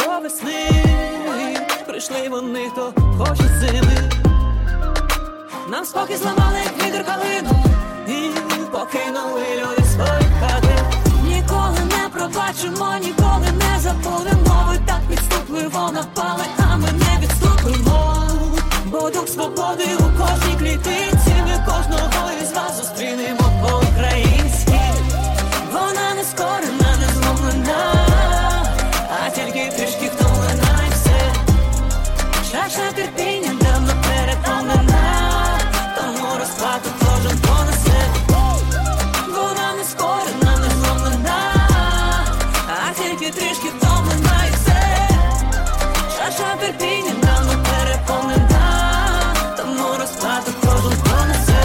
до весни. Прийшли вони, хто хоче зими. Нам спокій зламали, як вітер калину, і покинули люди свої хати. Ніколи не пробачимо, ніколи не забудемо. Ви так підступливо напали, а ми не відступимо. Бо дух свободи у кожній клітинці. Ми кожного із вас зустрінемо по-українськи. Вона не скорена, не зломлена, а тільки трішки втомлена і все. Чаша терпіння давно переповнена, тому розплату кожен понесе. Вона не скорена, не зломлена, а тільки трішки втомлена і все. Чаша терпіння давно переповнена, тому розплату кожен понесе.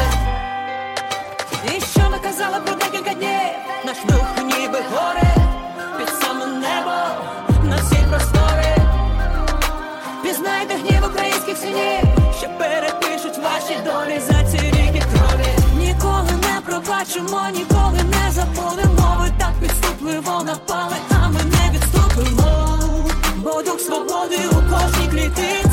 І що ви казали про декілька днів? Наш дух ніби горе, під саме небо, на всі простори. Пізнайте гнів українських синів, що перепишуть ваші долі за ці ріки крові. Ніколи не пробачимо, ніколи не забудемо. Ви так підступливо напали, а ми не відступимо. Бо дух свободи у кожній клітині.